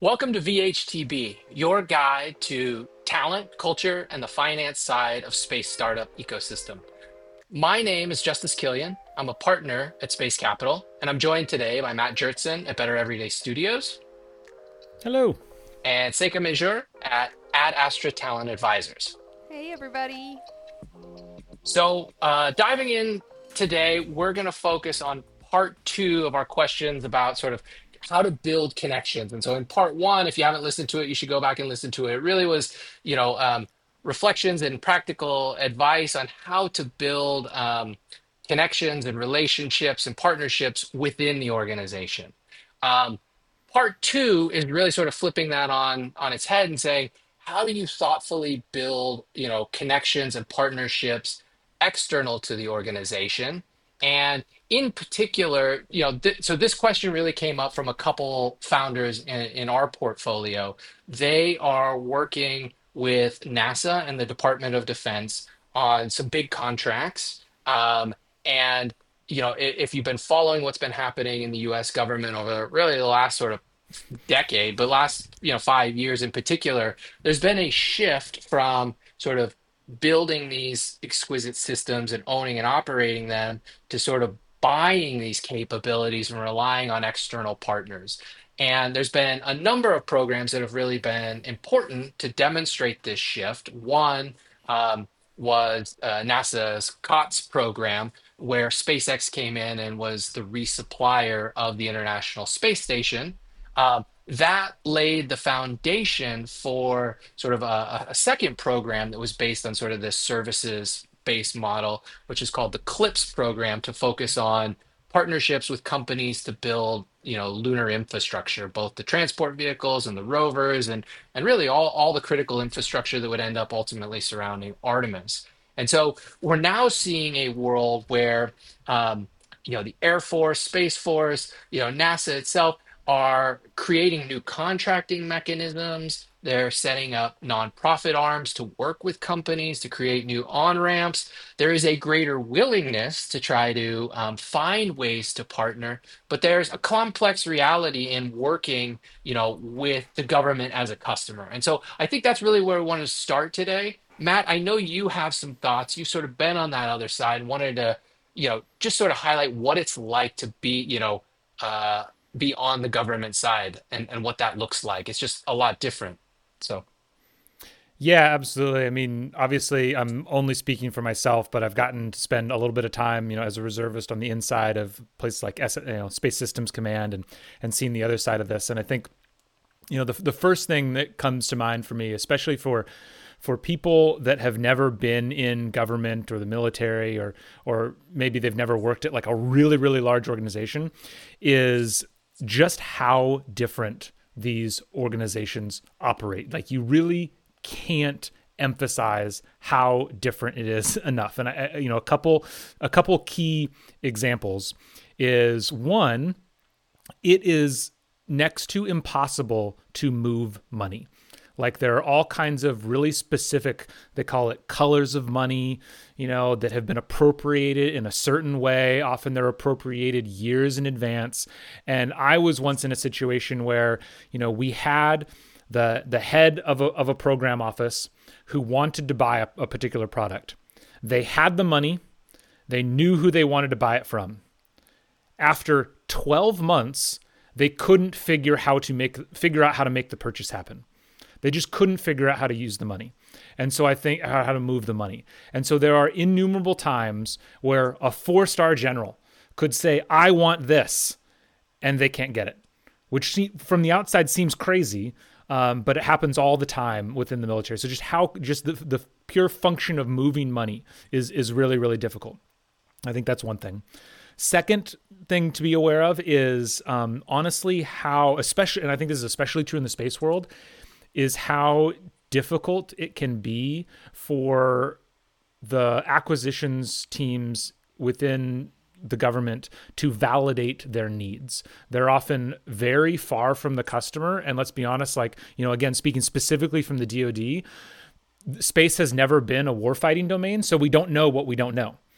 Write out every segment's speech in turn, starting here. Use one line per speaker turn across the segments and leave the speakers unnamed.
Welcome to VHTB, your guide to talent, culture, and the finance side of space startup ecosystem. My name is Justice Killian. I'm a partner at Space Capital, and I'm joined today by Matt Jertson at Better Everyday Studios
Hello.
and Seika Major at Ad Astra Talent Advisors.
Hey, everybody.
Diving in today, we're going to focus on part two of our questions about sort of how to build connections. And so, in part one, if you haven't listened to it, you should go back and listen to it. It really was, reflections and practical advice on how to build connections and relationships and partnerships within the organization. Um, Part two is really sort of flipping that on its head and saying, how do you thoughtfully build, connections and partnerships external to the organization? And in particular, so this question really came up from a couple founders in our portfolio. They are working with NASA and the Department of Defense on some big contracts. And if you've been following what's been happening in the U.S. government over really the last sort of decade, but last 5 years in particular, there's been a shift from sort of building these exquisite systems and owning and operating them to sort of buying these capabilities and relying on external partners. And there's been a number of programs that have really been important to demonstrate this shift. One was NASA's COTS program, where SpaceX came in and was the resupplier of the International Space Station. That laid the foundation for sort of a second program that was based on sort of this services based model, which is called the CLIPS program, to focus on partnerships with companies to build, lunar infrastructure, both the transport vehicles and the rovers, and really all the critical infrastructure that would end up ultimately surrounding Artemis. And so we're now seeing a world where, the Air Force, Space Force, NASA itself are creating new contracting mechanisms. They're setting up nonprofit arms to work with companies to create new on ramps. There is a greater willingness to try to find ways to partner, but there's a complex reality in working, with the government as a customer. And so I think that's really where we want to start today. Matt, I know you have some thoughts. You've sort of been on that other side and wanted to, just sort of highlight what it's like to uh, be on the government side and what that looks like. It's just a lot different. So,
Yeah, absolutely. I mean, obviously, I'm only speaking for myself, but I've gotten to spend a little bit of time, as a reservist on the inside of places like Space Systems Command and seeing the other side of this. And I think, the first thing that comes to mind for me, especially for people that have never been in government or the military, or maybe they've never worked at like a really, really large organization, is just how different these organizations operate. Like, you really can't emphasize how different it is enough. And a couple key examples is, one, it is next to impossible to move money. Like, there are all kinds of really specific, they call it colors of money, that have been appropriated in a certain way. Often they're appropriated years in advance. And I was once in a situation where, we had the head of a program office who wanted to buy a particular product. They had the money. They knew who they wanted to buy it from. After 12 months, they couldn't figure out how to make the purchase happen. They just couldn't figure out how to use the money. And so I think how to move the money. And so there are innumerable times where a 4-star general could say, I want this, and they can't get it, which from the outside seems crazy, but it happens all the time within the military. So just the pure function of moving money is really, really difficult. I think that's one thing. Second thing to be aware of is honestly how, especially, and I think this is especially true in the space world, is how difficult it can be for the acquisitions teams within the government to validate their needs. They're often very far from the customer. And let's be honest, again, speaking specifically from the DoD, space has never been a warfighting domain. So we don't know what we don't know.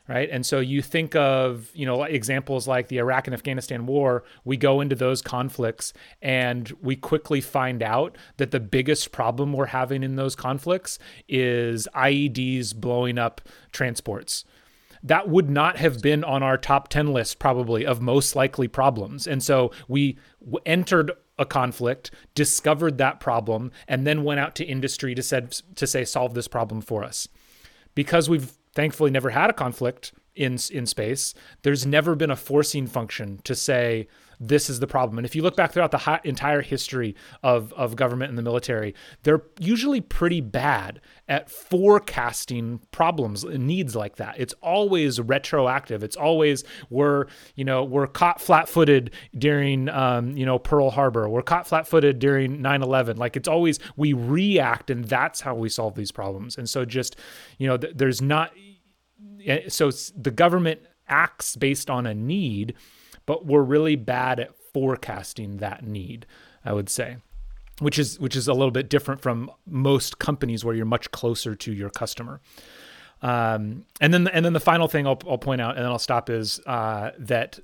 right? And so you think of, examples like the Iraq and Afghanistan war, we go into those conflicts and we quickly find out that the biggest problem we're having in those conflicts is IEDs blowing up transports. That would not have been on our top 10 list probably of most likely problems. And so we entered a conflict, discovered that problem, and then went out to industry to say solve this problem for us. Because we've thankfully never had a conflict in space, there's never been a forcing function to say this is the problem. And if you look back throughout the entire history of government and the military, they're usually pretty bad at forecasting problems and needs like that. It's always retroactive. It's always we're caught flat-footed during Pearl Harbor. We're caught flat-footed during 9/11. Like it's always we react, and that's how we solve these problems. And so just there's not. So the government acts based on a need, but we're really bad at forecasting that need, I would say, which is a little bit different from most companies where you're much closer to your customer. And then the final thing I'll point out, and then I'll stop, is that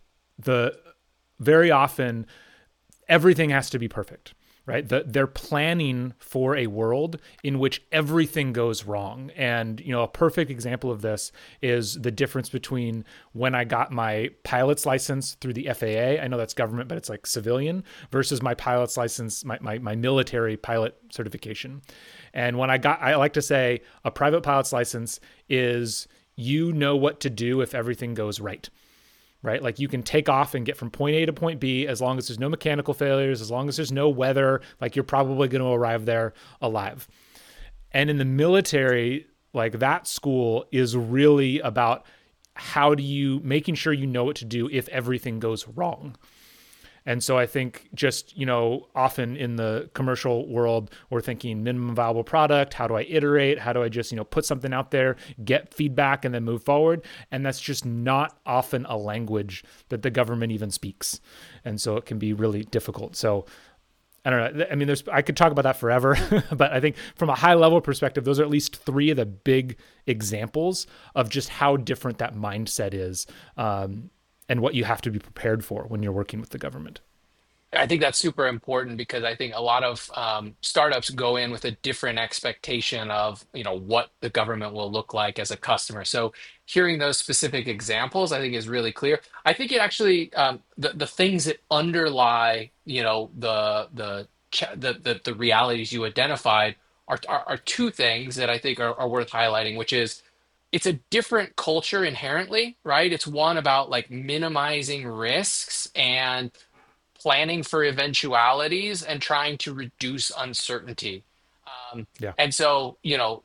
very often everything has to be perfect. Right? They're planning for a world in which everything goes wrong. And, a perfect example of this is the difference between when I got my pilot's license through the FAA. I know that's government, but it's like civilian, versus my pilot's license, my military pilot certification. And I like to say a private pilot's license is what to do if everything goes right. Right? Like you can take off and get from point A to point B as long as there's no mechanical failures, as long as there's no weather, like you're probably going to arrive there alive. And in the military, like that school is really about making sure you know what to do if everything goes wrong. And so I think just, often in the commercial world, we're thinking minimum viable product. How do I iterate? How do I just, put something out there, get feedback, and then move forward? And that's just not often a language that the government even speaks. And so it can be really difficult. So I don't know. I mean, I could talk about that forever, but I think from a high level perspective, those are at least three of the big examples of just how different that mindset is. And what you have to be prepared for when you're working with the government.
I think that's super important because I think a lot of startups go in with a different expectation of, what the government will look like as a customer. So hearing those specific examples, I think is really clear. I think it actually the things that underlie, the realities you identified are two things that I think are worth highlighting, which is it's a different culture inherently, right? It's one about like minimizing risks and planning for eventualities and trying to reduce uncertainty.
Yeah.
And so,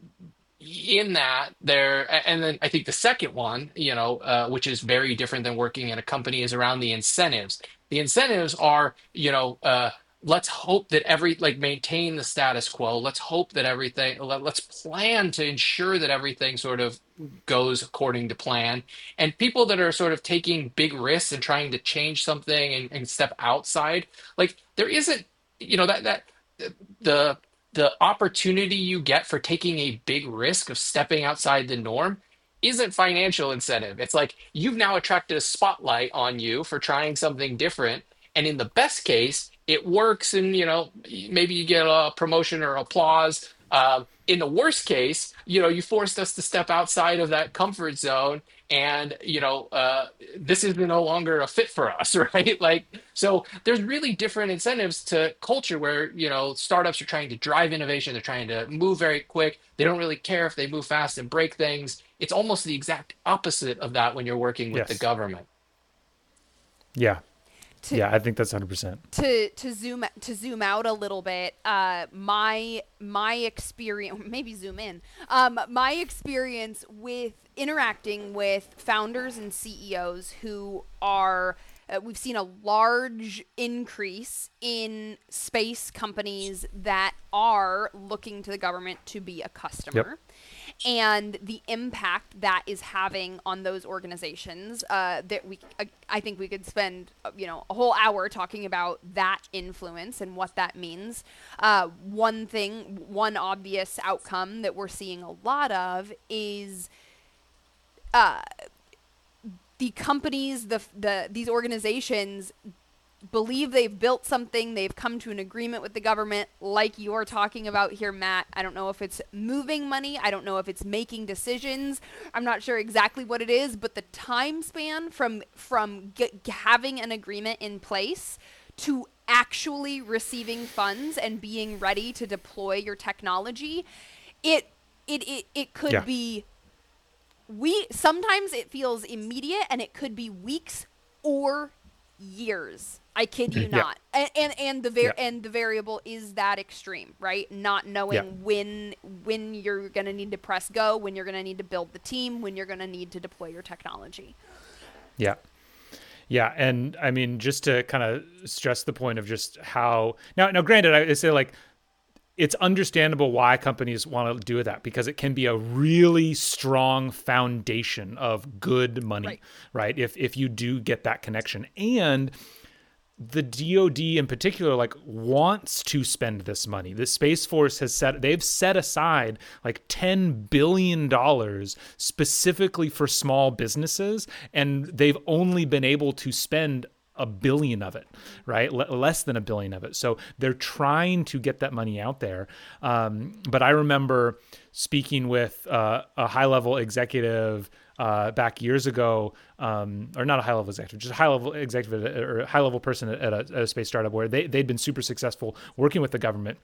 in that and then I think the second one, which is very different than working in a company, is around the incentives. The incentives are, let's hope that maintain the status quo. Let's hope that let's plan to ensure that everything sort of goes according to plan. And people that are sort of taking big risks and trying to change something and step outside, like there isn't, that the opportunity you get for taking a big risk of stepping outside the norm isn't financial incentive. It's like you've now attracted a spotlight on you for trying something different. And in the best case, it works and, maybe you get a promotion or applause. In the worst case, you forced us to step outside of that comfort zone and, this is no longer a fit for us, right? Like, so there's really different incentives to culture where, startups are trying to drive innovation. They're trying to move very quick. They don't really care if they move fast and break things. It's almost the exact opposite of that when you're working with the
Yes.
government.
Yeah.
To
Yeah. I think that's 100%.
to zoom out a little bit, my experience, maybe zoom in, my experience with interacting with founders and CEOs who are we've seen a large increase in space companies that are looking to the government to be a customer.
Yep.
And the impact that is having on those organizations, I think we could spend a whole hour talking about that influence and what that means. One obvious outcome that we're seeing a lot of is the companies, these organizations believe they've built something, they've come to an agreement with the government, like you're talking about here, Matt. I don't know if it's moving money, I don't know if it's making decisions, I'm not sure exactly what it is, but the time span from having an agreement in place to actually receiving funds and being ready to deploy your technology, it could be sometimes it feels immediate, and it could be weeks or years. I kid you not. And the variable is that extreme, right? Not knowing when you're going to need to press go, when you're going to need to build the team, when you're going to need to deploy your technology.
Yeah. Yeah, and I mean, just to kind of stress the point of just how now granted, I say like it's understandable why companies want to do that, because it can be a really strong foundation of good money, right? If you do get that connection. And the DoD in particular, like, wants to spend this money. The Space Force they've set aside like $10 billion specifically for small businesses, and they've only been able to spend $1 billion of it, right? Less than $1 billion of it. So they're trying to get that money out there. But I remember speaking with a high-level executive back years ago, or not a high-level executive, just a high-level executive or a high-level person at a space startup where they'd been super successful working with the government,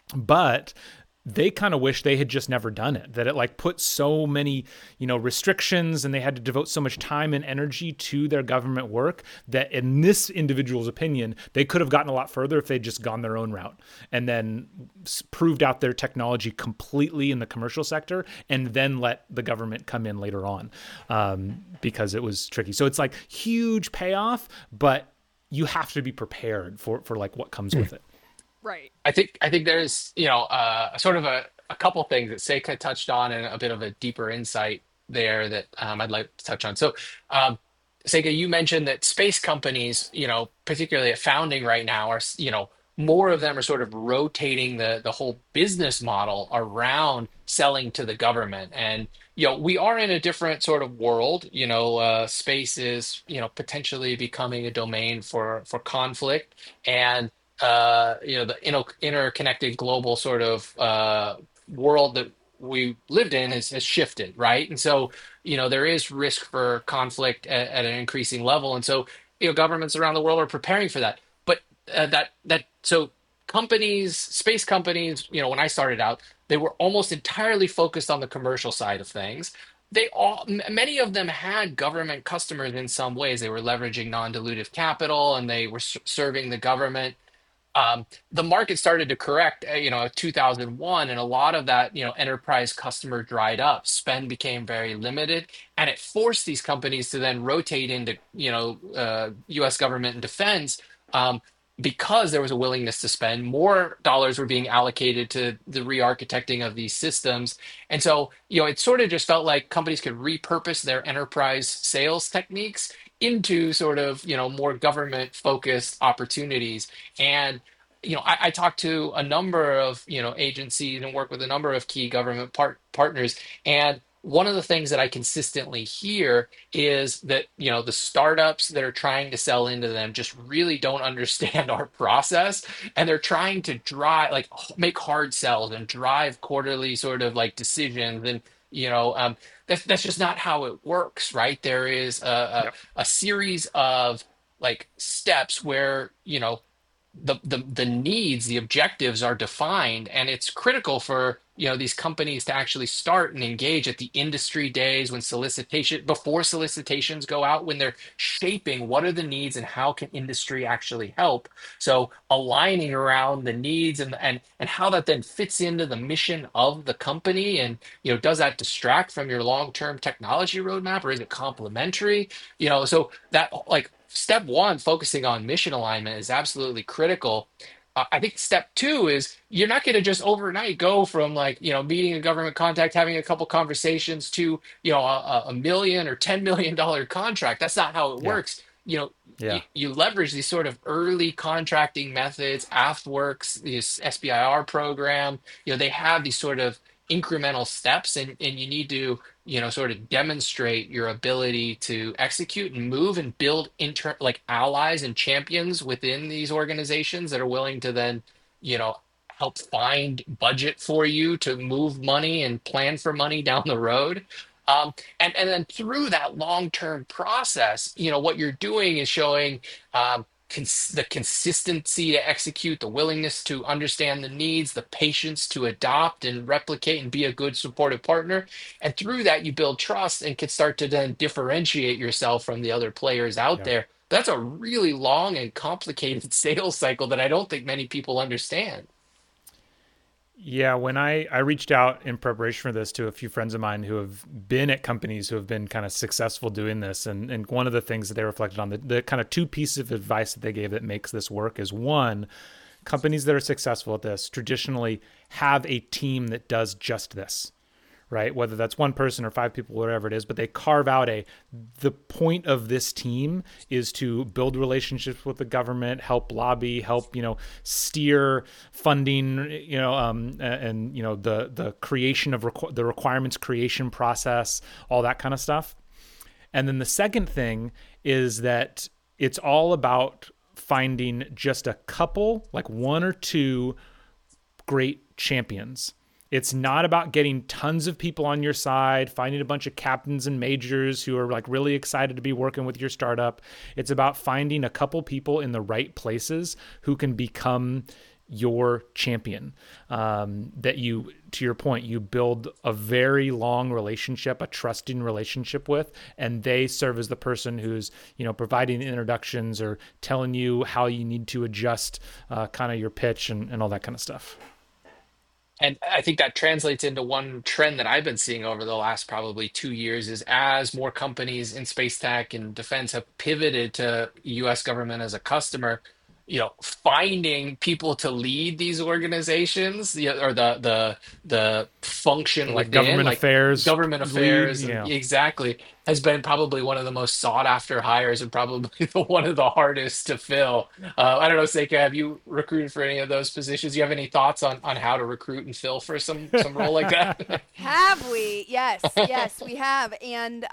but they kind of wish they had just never done it, that it like put so many, restrictions, and they had to devote so much time and energy to their government work that in this individual's opinion, they could have gotten a lot further if they'd just gone their own route and then proved out their technology completely in the commercial sector and then let the government come in later on, because it was tricky. So it's like huge payoff, but you have to be prepared for like what comes with it.
Right.
I think there's sort of a couple things that Seika touched on and a bit of a deeper insight there that I'd like to touch on. So, Seika, you mentioned that space companies, particularly at founding right now, are more of them are sort of rotating the whole business model around selling to the government. And we are in a different sort of world. Space is potentially becoming a domain for conflict, and the interconnected global sort of world that we lived in has shifted, right? And so, there is risk for conflict at an increasing level. And so, governments around the world are preparing for that. But so space companies, when I started out, they were almost entirely focused on the commercial side of things. Many of them had government customers in some ways. They were leveraging non-dilutive capital, and they were serving the government. The market started to correct, 2001, and a lot of that, enterprise customer dried up. Spend became very limited, and it forced these companies to then rotate into, U.S. government and defense, because there was a willingness to spend. More dollars were being allocated to the re-architecting of these systems. And so, it sort of just felt like companies could repurpose their enterprise sales techniques into sort of, more government focused opportunities. And, I talked to a number of, agencies and work with a number of key government partners. And one of the things that I consistently hear is that, the startups that are trying to sell into them just really don't understand our process. And they're trying to make hard sells and drive quarterly sort of like decisions. And, that's just not how it works, right? There is a series of like steps where, the needs, the objectives are defined, and it's critical for these companies to actually start and engage at the industry days before solicitations go out, when they're shaping what are the needs and how can industry actually help. So aligning around the needs and how that then fits into the mission of the company, and does that distract from your long-term technology roadmap, or is it complementary? So that like step one, focusing on mission alignment, is absolutely critical. I think step two is you're not going to just overnight go from meeting a government contact, having a couple conversations to a million or $10 million contract. That's not how it works. You leverage these sort of early contracting methods. AFWorks, this SBIR program, they have these sort of incremental steps, and you need to, sort of demonstrate your ability to execute and move and build like allies and champions within these organizations that are willing to then, you know, help find budget for you to move money and plan for money down the road. And then through that long-term process, what you're doing is showing the consistency to execute, the willingness to understand the needs, the patience to adopt and replicate and be a good supportive partner. And through that, you build trust and can start to then differentiate yourself from the other players out
Yeah.
there. That's a really long and complicated sales cycle that I don't think many people understand.
Yeah, when I reached out in preparation for this to a few friends of mine who have been at companies who have been kind of successful doing this, and one of the things that they reflected on, the kind of two pieces of advice that they gave that makes this work is one, companies that are successful at this traditionally have a team that does just this, right? Whether that's one person or five people, whatever it is, but they carve out the point of this team is to build relationships with the government, help lobby, help, steer funding, and, the creation of the requirements creation process, all that kind of stuff. And then the second thing is that it's all about finding just a couple, like one or two great champions. It's not about getting tons of people on your side, finding a bunch of captains and majors who are like really excited to be working with your startup. It's about finding a couple people in the right places who can become your champion. That you, to your point, you build a very long relationship, a trusting relationship with, and they serve as the person who's, providing introductions or telling you how you need to adjust kind of your pitch and all that kind of stuff.
And I think that translates into one trend that I've been seeing over the last probably 2 years is as more companies in space tech and defense have pivoted to US government as a customer, finding people to lead these organizations, or the function
Like
within,
government
like
affairs
government
lead,
affairs, and exactly, has been probably one of the most sought after hires and probably one of the hardest to fill. I don't know, Seika, have you recruited for any of those positions? You have any thoughts on how to recruit and fill for some role like that?
Have we? Yes, yes, we have. And,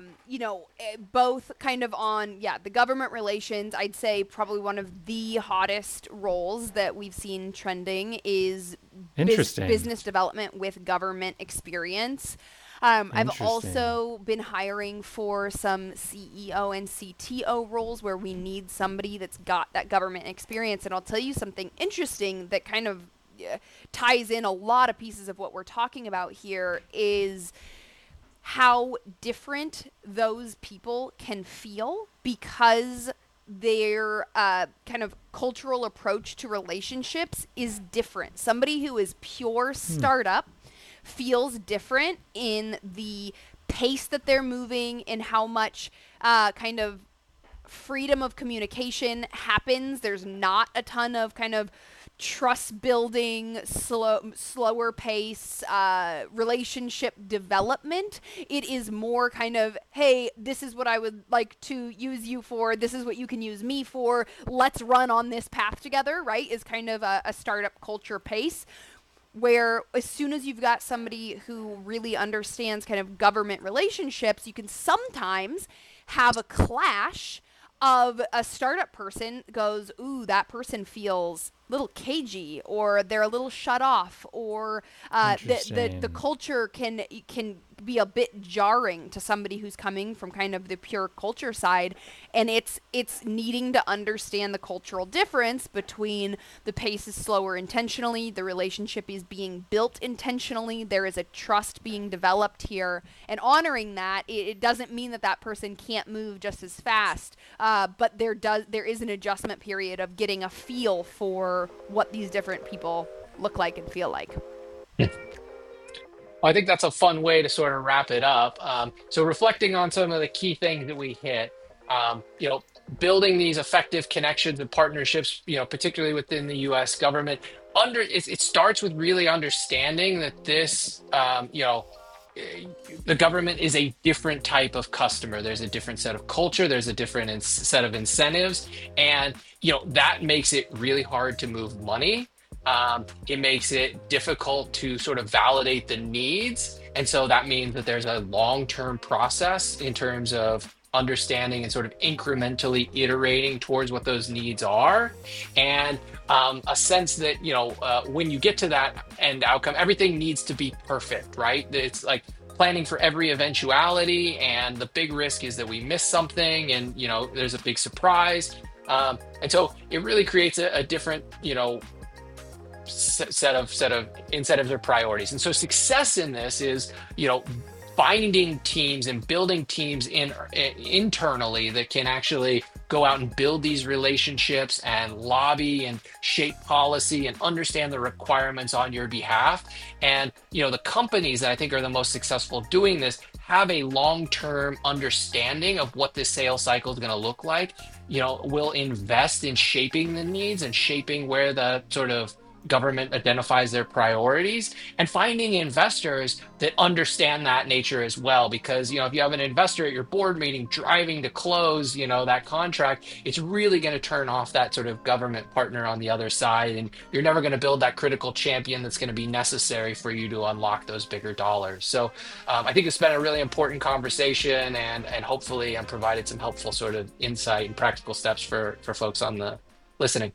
both kind of on, yeah, the government relations, I'd say probably one of the hottest roles that we've seen trending is
Interesting.
business development with government experience. I've also been hiring for some CEO and CTO roles where we need somebody that's got that government experience. And I'll tell you something interesting that kind of ties in a lot of pieces of what we're talking about here is how different those people can feel because their kind of cultural approach to relationships is different. Somebody who is pure startup feels different in the pace that they're moving and how much kind of freedom of communication happens. There's not a ton of kind of trust building, slower pace, relationship development. It is more kind of, hey, this is what I would like to use you for. This is what you can use me for. Let's run on this path together, right? Is kind of a startup culture pace. Where as soon as you've got somebody who really understands kind of government relationships, you can sometimes have a clash of a startup person goes, ooh, that person feels a little cagey, or they're a little shut off, or the culture can be a bit jarring to somebody who's coming from kind of the pure culture side, and it's needing to understand the cultural difference between the pace is slower intentionally, the relationship is being built intentionally, there is a trust being developed here, and honoring that. It doesn't mean that person can't move just as fast, but there is an adjustment period of getting a feel for what these different people look like and feel like.
I think that's a fun way to sort of wrap it up. So reflecting on some of the key things that we hit, building these effective connections and partnerships, particularly within the U.S. government. It starts with really understanding that this, the government is a different type of customer. There's a different set of culture. There's a different set of incentives, and that makes it really hard to move money. It makes it difficult to sort of validate the needs. And so that means that there's a long-term process in terms of understanding and sort of incrementally iterating towards what those needs are. And a sense that, when you get to that end outcome, everything needs to be perfect, right? It's like planning for every eventuality. And the big risk is that we miss something and, there's a big surprise. And so it really creates a different, set of incentives or priorities. And so success in this is, finding teams and building teams internally that can actually go out and build these relationships and lobby and shape policy and understand the requirements on your behalf. And, the companies that I think are the most successful doing this have a long-term understanding of what this sales cycle is going to look like, will invest in shaping the needs and shaping where the sort of government identifies their priorities, and finding investors that understand that nature as well. Because, if you have an investor at your board meeting driving to close, that contract, it's really going to turn off that sort of government partner on the other side. And you're never going to build that critical champion that's going to be necessary for you to unlock those bigger dollars. So I think it's been a really important conversation, and hopefully I'm provided some helpful sort of insight and practical steps for folks on the listening.